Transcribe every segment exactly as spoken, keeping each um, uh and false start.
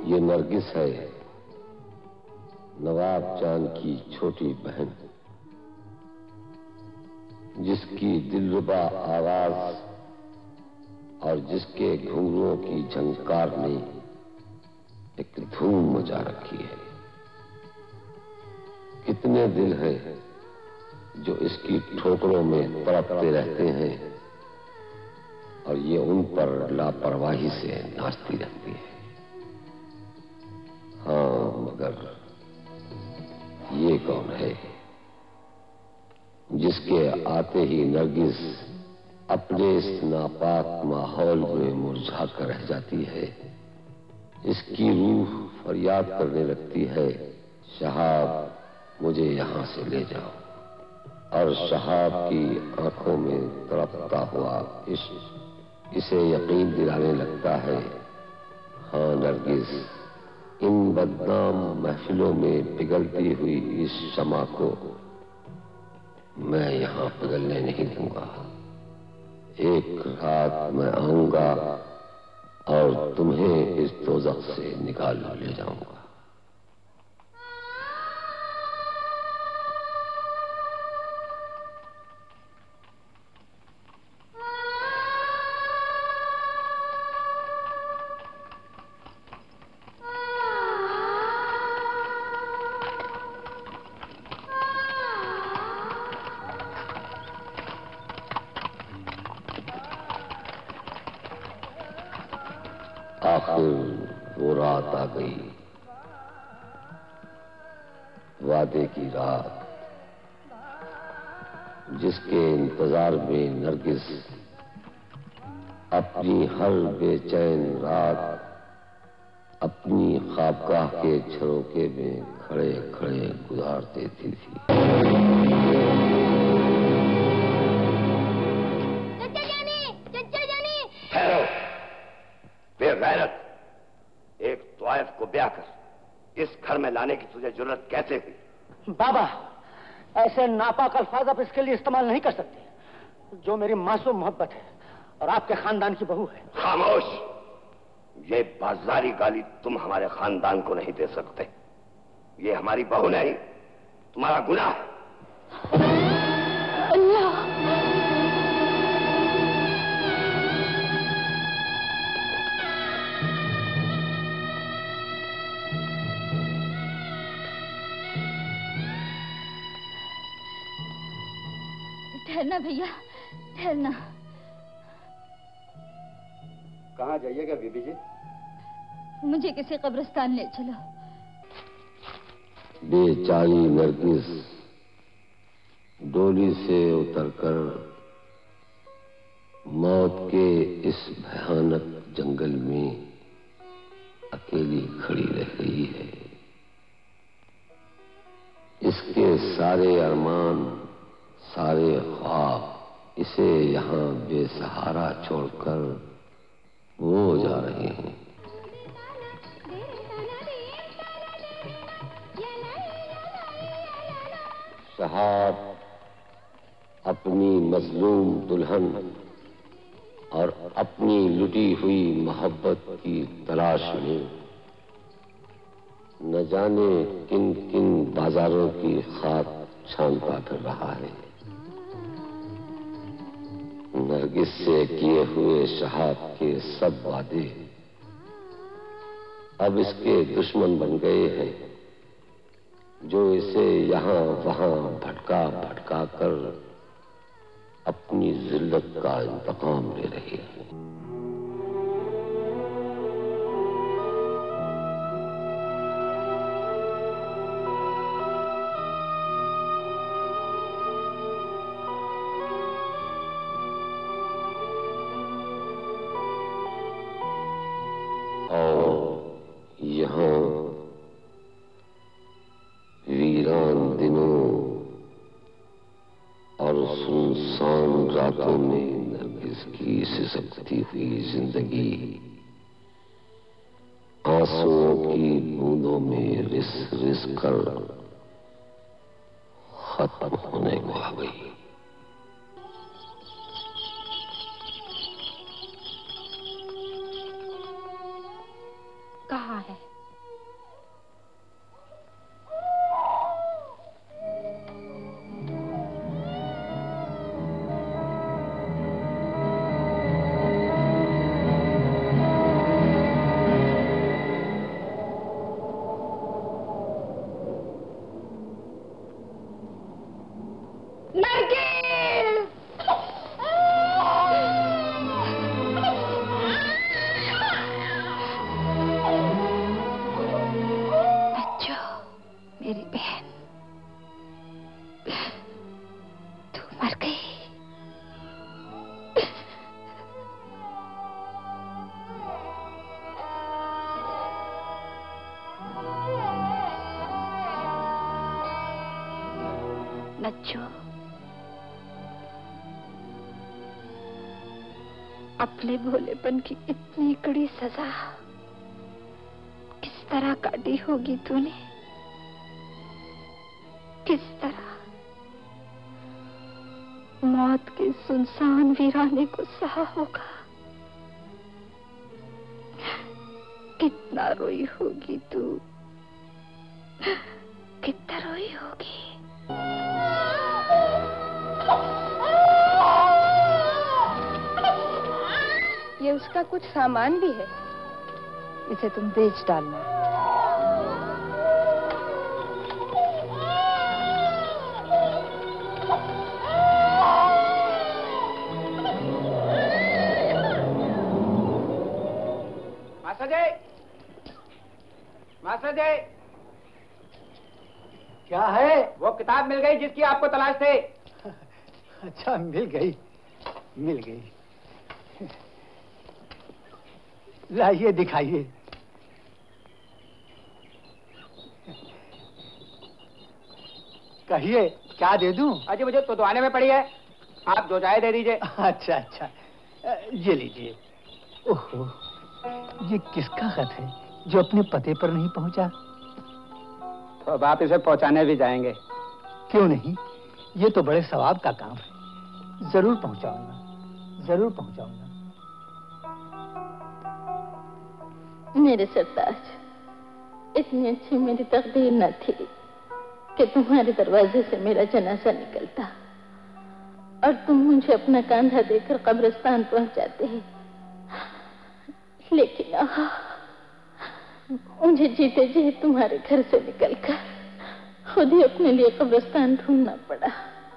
ये नरगिस है, नवाब जान की छोटी बहन, जिसकी दिलरुबा आवाज और जिसके घुंघरुओं की झंकार ने एक धूम मचा रखी है। कितने दिल हैं जो इसकी ठोकरों में तड़पते रहते हैं और ये उन पर लापरवाही से नाचती रहती है। हाँ, मगर ये कौन है जिसके आते ही नरगिस अपने इस नापाक माहौल में मुरझा कर रह जाती है। इसकी रूह फरियाद करने लगती है, शहाब मुझे यहां से ले जाओ। और शहाब की आंखों में तड़पता हुआ इश्क इसे यकीन दिलाने लगता है, हाँ नरगिस, इन बदनाम महफिलों में पिघलती हुई इस शमा को मैं यहां पिघलने नहीं दूंगा। एक रात मैं आऊंगा और तुम्हें इस दोज़ख से निकाल ले जाऊंगा। आखिर वो रात आ गई, वादे की रात, जिसके इंतजार में नरगिस अपनी हर बेचैन रात अपनी ख्वाबगाह के झरोखे में खड़े खड़े गुजार देती थी। चचा जानी, चचा जानी। ठहरो, बेगैरत, एक त्वाइफ को ब्याह कर इस घर में लाने की तुझे जरूरत कैसे हुई? बाबा, ऐसे नापाक अल्फाज आप इसके लिए इस्तेमाल नहीं कर सकते। जो मेरी मासूम मोहब्बत है और आपके खानदान की बहू है। खामोश, ये बाजारी गाली तुम हमारे खानदान को नहीं दे सकते। ये हमारी बहू नहीं, तुम्हारा गुनाह है। अल्लाह, ठहरना भैया, ठहरना। कहाँ जाइएगा बीबी जी? मुझे किसी कब्रिस्तान ले चलो। बेचारी नरगिस डोली से उतरकर मौत के इस भयानक जंगल में अकेली खड़ी रह गई है। इसके सारे अरमान, सारे ख्वाब इसे यहाँ बेसहारा छोड़कर वो जा रहे हैं। शहाब अपनी मजलूम दुल्हन और अपनी लुटी हुई मोहब्बत की तलाश में न जाने किन किन बाजारों की खाक छानता फिर रहा है। नरगिस से किए हुए शहाब के सब वादे अब इसके दुश्मन बन गए हैं, जो इसे यहाँ वहां भटका भटका कर अपनी जिल्लत का इंतकाम ले रही है। वीरान दिनों और सुनसान रातों में नरगिस की सिसकती हुई जिंदगी आंसुओं की बूंदों में रिस रिस कर खत्म होने को आ गई। कहाँ है? बच्चों, अपने भोलेपन की इतनी कड़ी सजा किस तरह काटी होगी तूने? किस तरह मौत के सुनसान वीराने को सहा होगा? कितना रोई होगी तू, कितना रोई होगी। ये उसका कुछ सामान भी है, इसे तुम बेच डालना। मास्टर जी, मास्टर जी, क्या है? वो किताब मिल गई जिसकी आपको तलाश थी। अच्छा, मिल गई, मिल गई। लाइए, दिखाइए। कहिए, क्या दे दूं? अजी मुझे तो दुआने में पड़ी है, आप जो चाहे दे दीजिए। अच्छा अच्छा, ये लीजिए। ओहो, ये किसका खत है जो अपने पते पर नहीं पहुंचा? तो अब आप इसे पहुंचाने भी जाएंगे? क्यों नहीं, ये तो बड़े सवाब का काम है। जरूर पहुंचाऊंगा, जरूर पहुंचाऊंगा। मेरे सरताज, इतनी अच्छी मेरी तकदीर न थी कि तुम्हारे दरवाजे से मेरा जनाजा निकलता और तुम मुझे अपना कंधा देकर कब्रिस्तान पहुंचाते हैं। लेकिन आहा, मुझे जीते जी तुम्हारे घर से निकलकर खुद ही अपने लिए कब्रिस्तान ढूंढना पड़ा।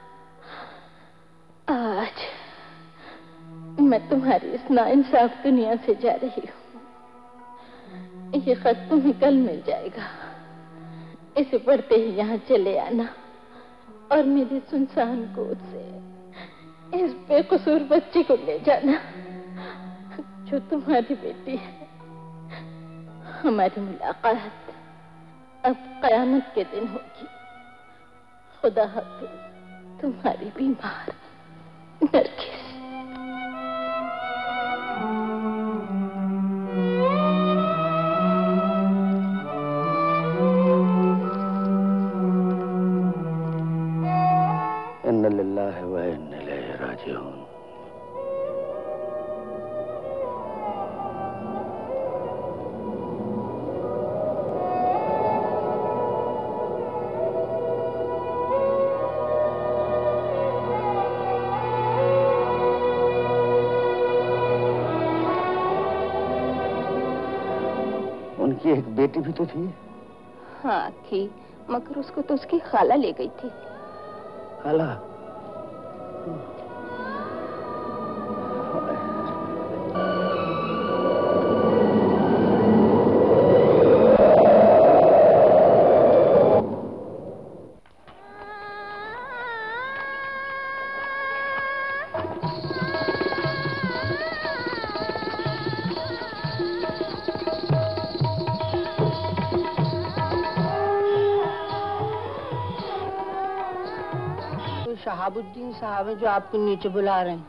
आज मैं तुम्हारी इस नाइंसाफ दुनिया से जा रही हूँ। ये खत तुम्हें कल मिल जाएगा। इसे पढ़ते ही यहाँ चले आना और मेरी सुनसान गोद से इस बेकसूर बच्चे को ले जाना जो तुम्हारी बेटी है। हमारी मुलाकात अब कयामत के दिन होगी। खुदा हाफिज, तुम्हारी बीमार नरगिस। इन्ना लिल्लाहि व इन्ना इलैहि राजिऊन। उनकी एक बेटी भी तो थी। हाँ थी, मगर उसको तो उसकी खाला ले गई थी। खाला? शहाबुद्दीन साहब है जो आपको नीचे बुला रहे हैं।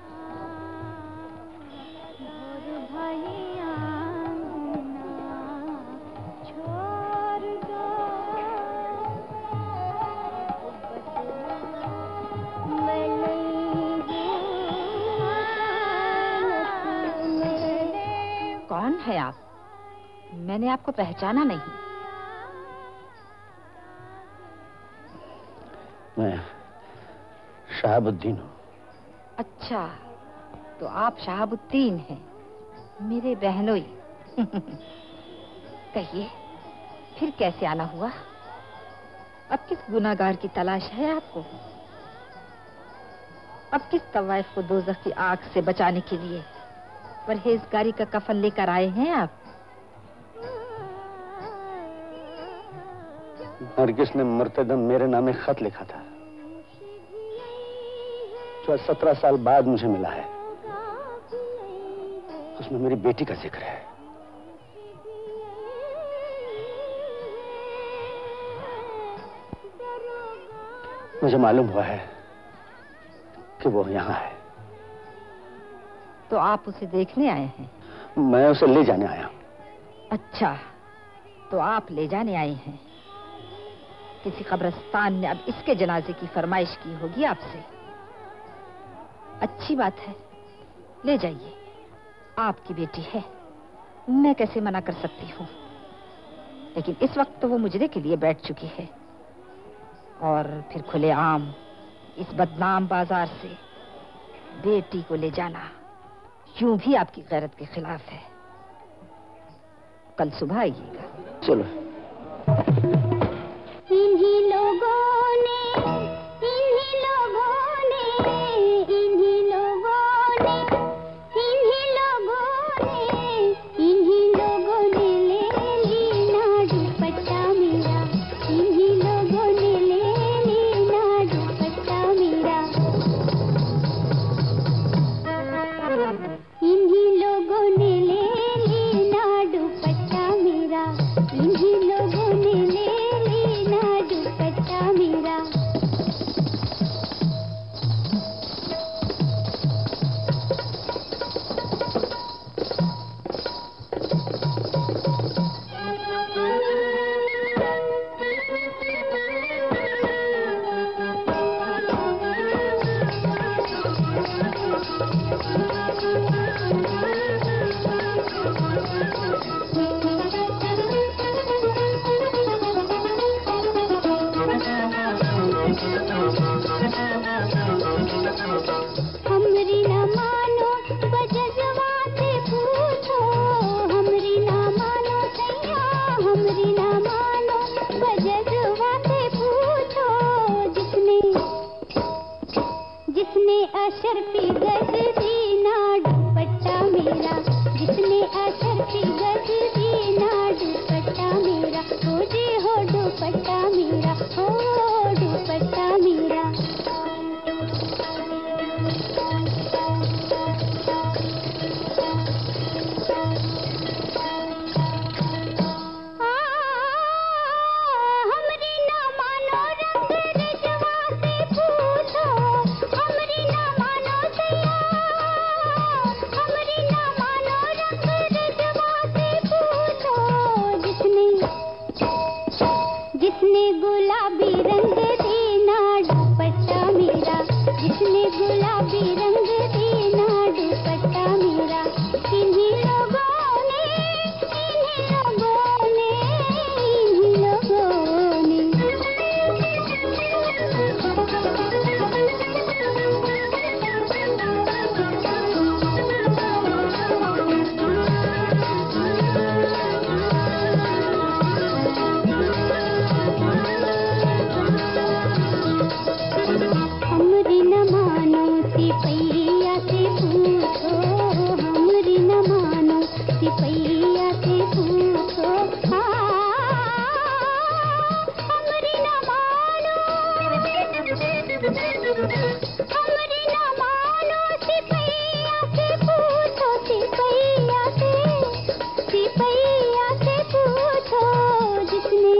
कौन है आप? मैंने आपको पहचाना नहीं। मैं शहाबुद्दीन हूँ। अच्छा, तो आप शहाबुद्दीन हैं, मेरे बहनोई। कहिए, फिर कैसे आना हुआ? अब किस गुनाहगार की तलाश है आपको? अब किस तवाइफ को दोज़ख की आग से बचाने के लिए परहेजगारी का कफन लेकर आए हैं आप? नरगिस ने मुर्तदम मेरे नाम एक खत लिखा था जो सत्रह साल बाद मुझे मिला है। उसमें मेरी बेटी का जिक्र है। मुझे मालूम हुआ है कि वो यहाँ है। तो आप उसे देखने आए हैं? मैं उसे ले जाने आया हूँ। अच्छा, तो आप ले जाने आए हैं। किसी कब्रिस्तान ने अब इसके जनाजे की फरमाइश की होगी आपसे। अच्छी बात है, ले जाइए। आपकी बेटी है, मैं कैसे मना कर सकती हूँ। लेकिन इस वक्त तो वो मुजरे के लिए बैठ चुकी है, और फिर खुलेआम इस बदनाम बाजार से बेटी को ले जाना यूं भी आपकी गैरत के खिलाफ है। कल सुबह आइएगा। चलो। इन्हीं लोगों ने, इन्हीं लोगों ने, इन्हीं लोगों ने, इन्हीं लोगों ने, इन्हीं लोगों ने ले ली दुपट्टा मेरा, इन्हीं लोगों ने ले ली दुपट्टा मेरा, इन्हीं लोगों ने ले ली दुपट्टा मेरा, इन्हीं लोगों ने ले दुपट्टा मेरा। हमरी ना मानो बजजवा से पूछो, हमरी ना मानो सैया, हमरी ना मानो बजजवा से पूछो, जिसने जिसने अशरफी गज दी ना दुपट्टा मेरा, जिसने अशरफी गज दी ना दुपट्टा मेरा, हो जी हो दुपट्टा मेरा, हो दुपट्टा मेरा। जिसने गुलाबी रंग देना दुपट्टा मेरा, जिसने गुलाबी रंग देना दुपट्टा मेरा, इन्हीं लोगों ने, इन्हीं लोगों ने, इन्हीं लोगों ने। हमरी न मानो सिपैया से पूछो, हमरी न मानो सिपैया से पूछो, हमरी न मानो, हमरी न मानो सिपैया से पूछो, सिपैया से, सिपैया से पूछो, जिसने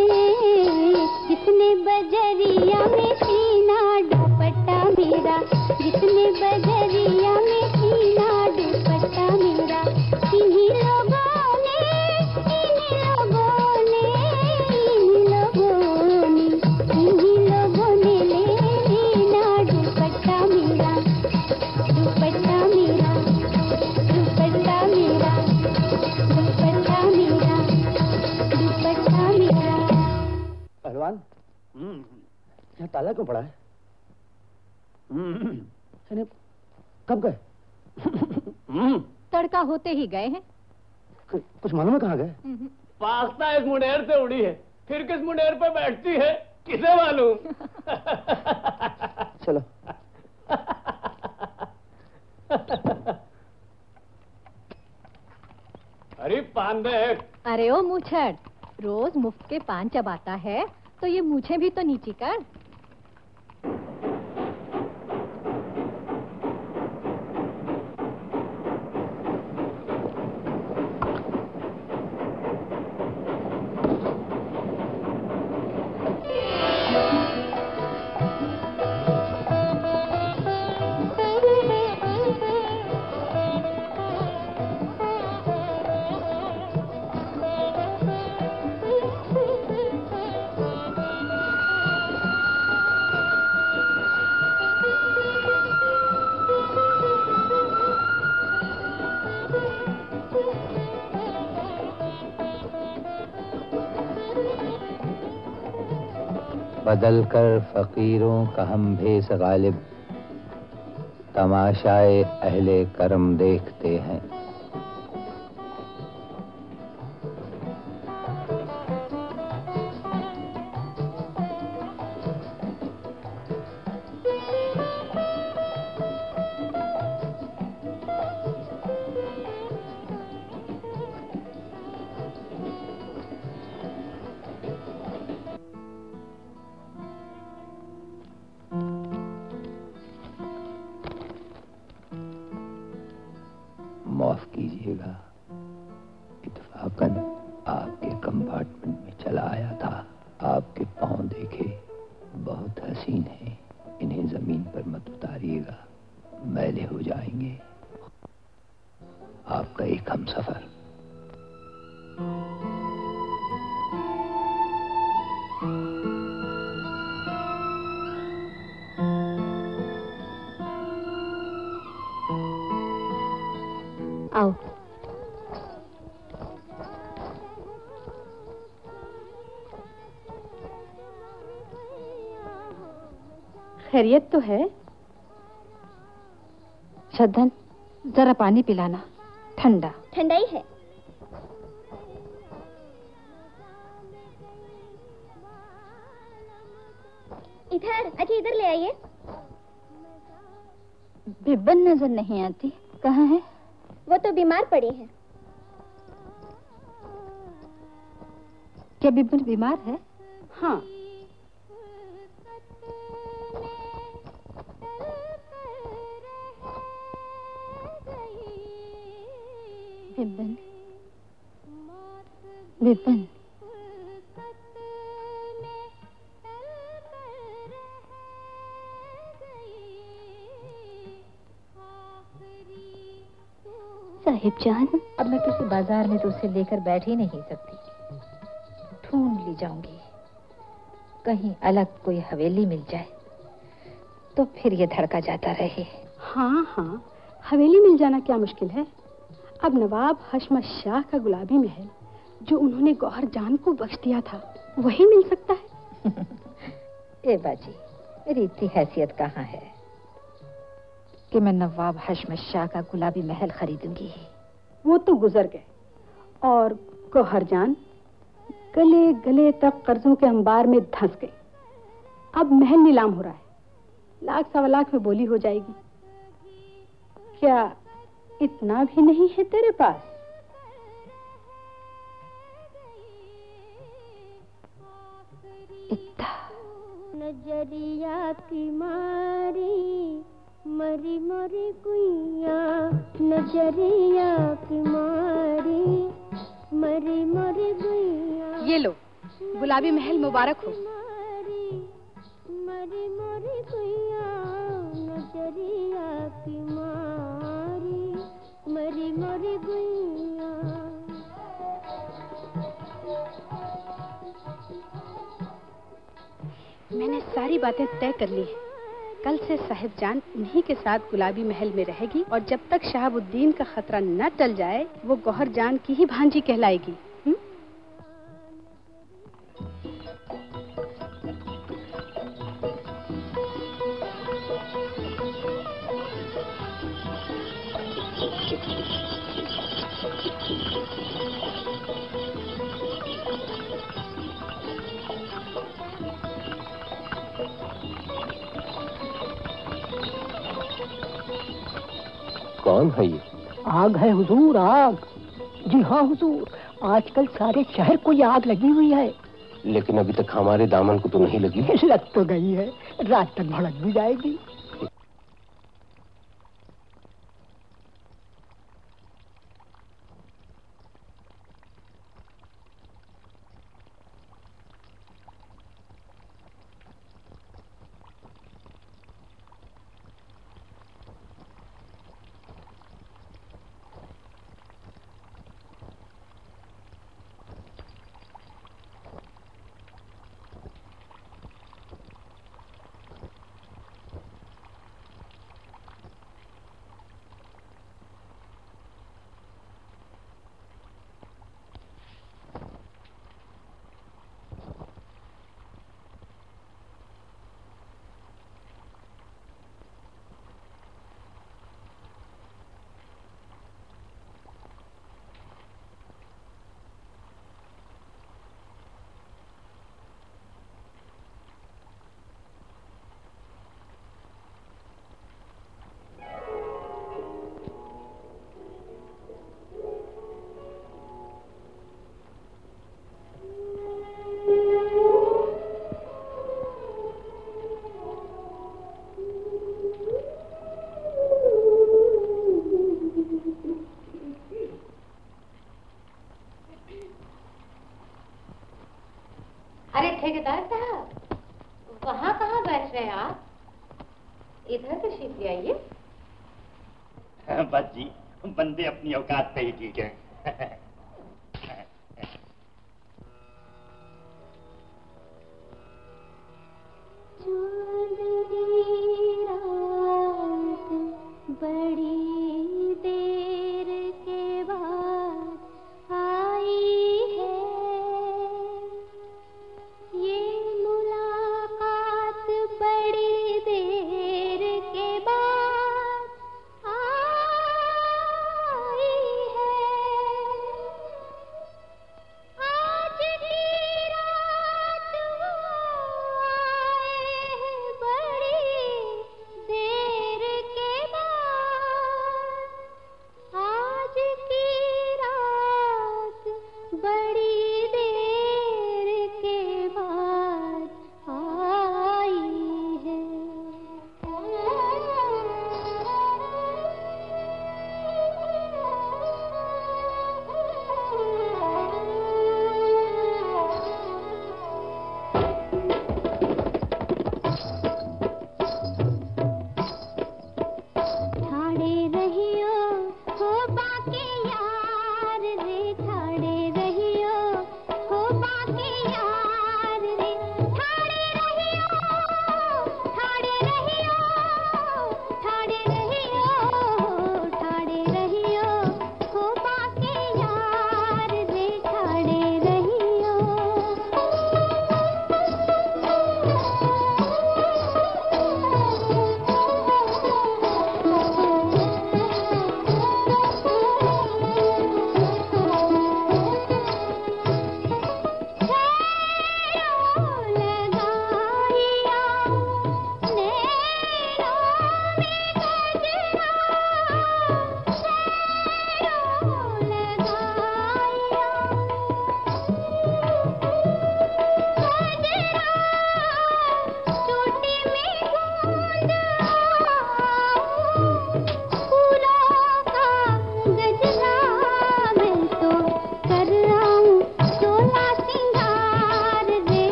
जिसने बजरिया में सीना दुपट्टा मेरा, जिसने बजरिया में सीना दुपट्टा मेरा, इन्हीं लोगों ने, इन्हीं लोगों ने, इन्हीं लोगों ने, इन्हीं लोगों ने ले लीना दुपट्टा मेरा, दुपट्टा मेरा, दुपट्टा मेरा, दुपट्टा मेरा, दुपट्टा मेरा। पहलवान, यहाँ ताला क्यों पड़ा है? यानी कब गए? तड़का होते ही गए हैं। कुछ मालूम है कहाँ गए? पास्ता इस मुंडेर से उड़ी है, फिर किस मुंडेर पे बैठती है किसे मालूम। चलो। अरे पान दे। अरे ओ मूछड़, रोज मुफ्त के पान चबाता है तो ये मूछें भी तो नीची कर। बदल कर फकीरों का हम भेस गालिब, तमाशाए अहले करम देखते हैं। माफ कीजिएगा, इत्तफाकन आपके कंपार्टमेंट में चला आया था। आपके पांव देखे, बहुत हसीन हैं। इन्हें जमीन पर मत उतारिएगा, मैले हो जाएंगे। आपका एक हमसफर। आओ। खैरियत तो है? शद्दन, जरा पानी पिलाना, ठंडा। ठंडा ही है। इधर, अच्छा इधर ले आइए। बिब्बन नजर नहीं आती, कहाँ है? वो तो बीमार पड़ी है। क्या बिब्बन बीमार है? हाँ। बिब्बन, बिब्बन, साहिब जान, अब मैं किसी बाजार में तो उसे लेकर बैठ ही नहीं सकती। ढूंढ ली जाऊंगी, कहीं अलग कोई हवेली मिल जाए तो फिर ये धड़का जाता रहे। हाँ हाँ, हवेली मिल जाना क्या मुश्किल है। अब नवाब हशमत शाह का गुलाबी महल जो उन्होंने गौहर जान को बख्श दिया था, वही मिल सकता है। ए बाजी, मेरी इतनी हैसियत कहाँ है कि मैं नवाब हशमत शाह का गुलाबी महल खरीदूंगी। वो तो गुजर गए, और गौहर जान गले गले तक कर्जों के अंबार में धंस गई। अब महल नीलाम हो रहा है, लाख सवा लाख में बोली हो जाएगी। क्या इतना भी नहीं है तेरे पास? इतना नजरिया की मारी मरी मरी गुइया, नजरिया की मारी मरी मरी गुइया। ये लो, गुलाबी महल मुबारक हो। मरी मरी गुइया, नजरिया की मारी मरी मरी गुइया। मैंने सारी बातें तय कर ली हैं। कल से साहिब जान उन्हीं के साथ गुलाबी महल में रहेगी, और जब तक शहाबुद्दीन का खतरा न टल जाए वो गौहर जान की ही भांजी कहलाएगी। हुँ? कौन है ये? आग है हुजूर, आग। जी हाँ हुजूर, आजकल सारे शहर को ये आग लगी हुई है। लेकिन अभी तक हमारे दामन को तो नहीं लगी। लग तो गई है, रात तक भड़क भी जाएगी। बस जी, बंदे अपनी औकात पे ही ठीक है। बड़ी